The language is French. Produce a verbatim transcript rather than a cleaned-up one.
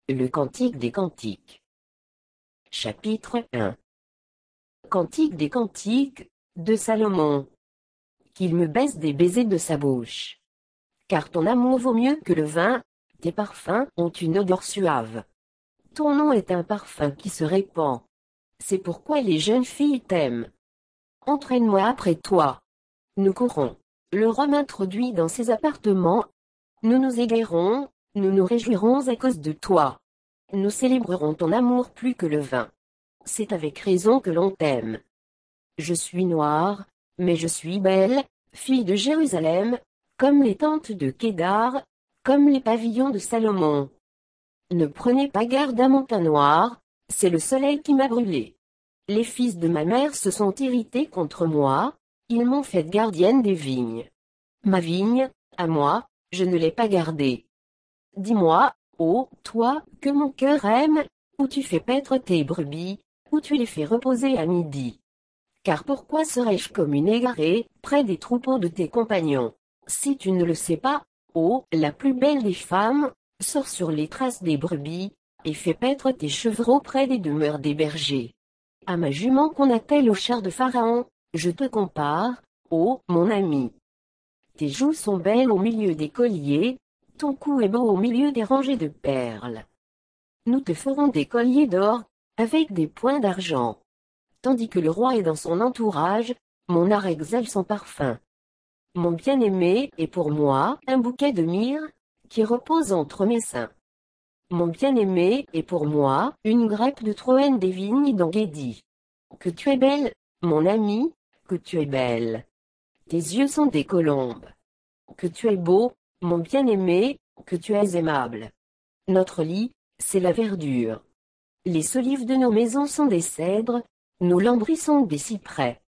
Le Cantique des Cantiques. Chapitre un. Cantique des Cantiques, de Salomon. Qu'il me baise des baisers de sa bouche. Car ton amour vaut mieux que le vin, tes parfums ont une odeur suave. Ton nom est un parfum qui se répand. C'est pourquoi les jeunes filles t'aiment. Entraîne-moi après toi. Nous courons. Le roi m'introduit dans ses appartements. Nous nous égarons, nous nous réjouirons à cause de toi. Nous célébrerons ton amour plus que le vin. C'est avec raison que l'on t'aime. Je suis noire, mais je suis belle, fille de Jérusalem, comme les tentes de Kédar, comme les pavillons de Salomon. Ne prenez pas garde à mon teint noir, c'est le soleil qui m'a brûlé. Les fils de ma mère se sont irrités contre moi, ils m'ont faite gardienne des vignes. Ma vigne, à moi, je ne l'ai pas gardée. Dis-moi, ô toi, que mon cœur aime, où tu fais paître tes brebis, où tu les fais reposer à midi. Car pourquoi serais-je comme une égarée, près des troupeaux de tes compagnons? Si tu ne le sais pas, ô, la plus belle des femmes, sors sur les traces des brebis, et fais paître tes chevreaux près des demeures des bergers. À ma jument qu'on attelle au char de Pharaon, je te compare, ô, mon ami. Tes joues sont belles au milieu des colliers, ton cou est beau au milieu des rangées de perles. Nous te ferons des colliers d'or, avec des points d'argent. Tandis que le roi est dans son entourage, mon art exhale son parfum. Mon bien-aimé est pour moi un bouquet de myrrhe, qui repose entre mes seins. Mon bien-aimé est pour moi une grappe de Troène des vignes d'Engedi. Que tu es belle, mon ami, que tu es belle. Tes yeux sont des colombes. Que tu es beau, mon bien-aimé, que tu es aimable. Notre lit, c'est la verdure. Les solives de nos maisons sont des cèdres, nos lambris sont des cyprès.